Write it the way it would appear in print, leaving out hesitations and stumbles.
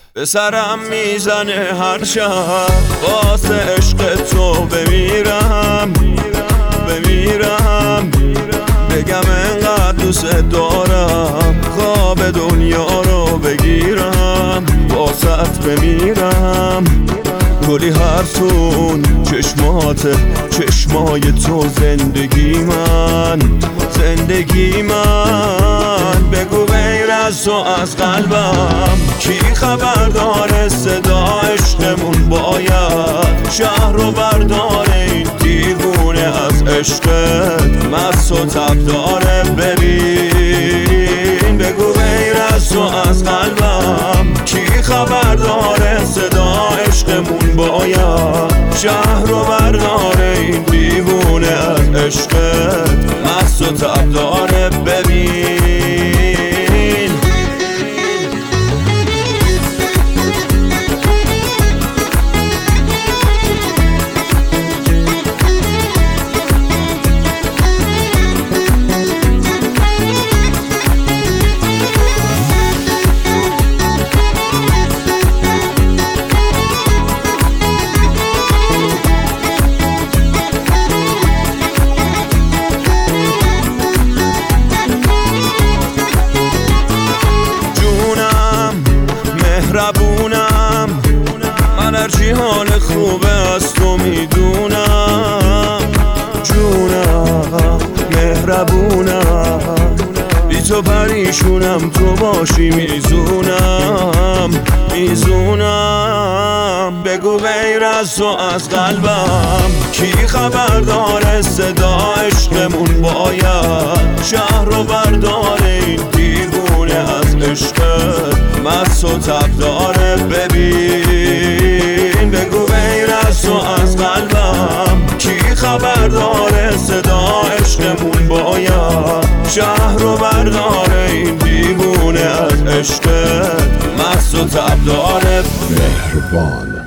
به سرم میزنه هر شب واسه عشق تو بمیرم بگم انقدر دوست دارم خواب دنیا رو بگیرم واسط بمیرم کلی حرفون چشمای تو زندگی من بگو غیر از تو از قلبم کی خبر داره صدا عشقمون باید شهر رو برداره این دیوونه از عشقت مست و تب داره ببین بگو غیر از تو از قلبم کی خبر داره صدا عشقمون باید شهر رو برداره این دیوونه از عشقت مست و تب داره ببین مهربونم من هرچی حال خوبه از تو میدونم جونم مهربونم بی تو پریشونم تو باشی میزونم بگو غیر از تو از قلبم کی خبر داره صدا عشقمون باید شهر رو برداره این دیوونه از عشقت مست و تب داره ببین بگو غیر از تو از قلبم کی خبر داره صدا عشقمون باید شهر رو برداره این دیوونه از عشقت مست و تب داره مهربان